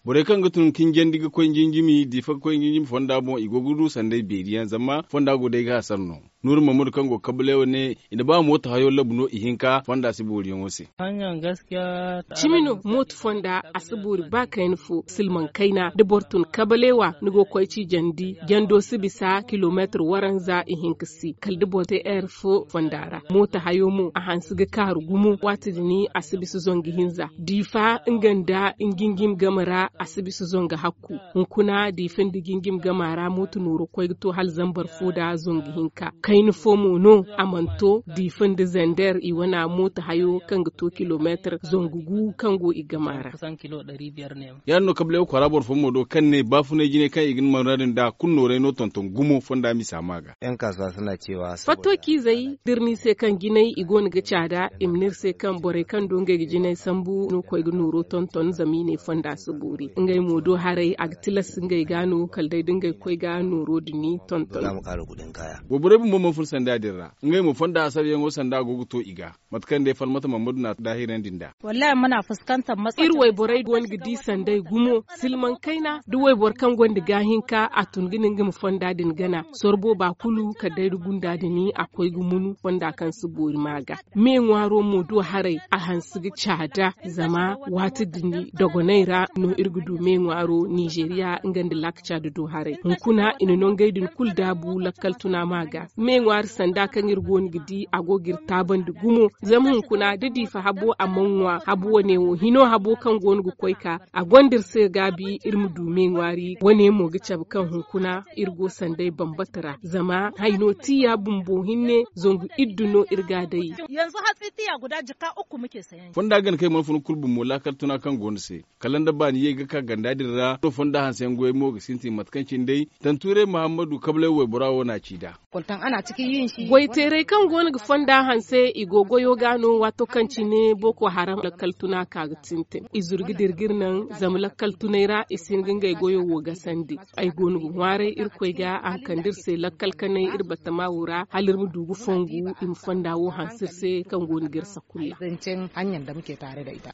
bore kan gutun kin gendiga ko jinjimi di fa ko jinjimi fonda bon igoguru sandai beriyan zama fonda go dai ga sarno nur mamur kango kablewo ne ina ba mota hayo labuno ihinka fonda sibori wose hanyar gaskiya chimino mot fonda asiburi ba kain fu silman kaina da bortun kabalewa nigo koici jandi jando sibisa kilometer waranza ihinkasi kaldi bote air fu fondara mota hayo mu a hansiga karu gumu watidini asibisu zongi hinza difa inganda ingingim gamara asibisu zonga hakku hunkuna difin digingim gamara motu nuru koigto hal zambar foda zongi hinka kain fomu no amanto difin da zender iwana mota hayo kanga to kilometer zongugu kango igamara kusan kilo 500 ne yanno kable ko rabor fomo do kanne bafune jine kai igin manradin da kunnore no tonton gumo fonda mi samaga yan kasuwa suna cewa fatoki zai dirni se kan ginai igon ga cada imnir se kan bore kan donge ginai sambu no ko ignuro tonton zamine fonda suburi ngai modo harai agtilas ngai gano kaldai dingai ko gano rodini tonton za mu kara kudin kaya bobure bumbo mo ful sanda dirra ngai mo fonda asar yango sanda gogo to iga matkan de falmata mamadu na dahiran dinda wallahi muna fuskantar matsalar irwai borai gon gidi sandai gumo silman kaina duwai borkan gondi gahinka a tunginin gum fonda din gana sorbo ba kulu ka dai rugunda dini akwai gumunu wanda kan su bori maga me ngwaro modo harai a hansigi chada zama wata dini dogonaira no irgudu me ngwaro Nigeria ngandi lakcha do harai hunkuna ina non gaidin kulda bu lakkal tuna maga me ngwar sanda kan irgon gidi agogir taban da gumo zaman kuna didi fa habo amonwa habo ne wo hino habo kan gongu koika a gondir se gabi irmu dume ngwari wane mo gicab kan hunkuna irgo sandai bambatara zama haino tiya bumbo hinne zongu idduno irga dai yanzu hatsi tiya guda jika 3 muke sayan fonda gan kai mun kulbun mo lakal tuna kan gonse kalanda ba ni yega ka ganda dirra to fonda hansen goy mo sinti matkancin dai tanture muhammadu kable we burawo na cida kuntan ana cikin yin shi goy tere kan gongu fonda hanse igogoyo gano wato kanci ne boko haram lakal tuna ka tinte izurgi dirgir nan zam lakal tunaira isin gingai goyo wo gasandi ai gonu ware irkoi ga an kandir se lakal kanai irbata mawura halirmu dugu fongu in fonda wo hansir se kan gonu girsa kulla zancen hanyar da muke tare da ita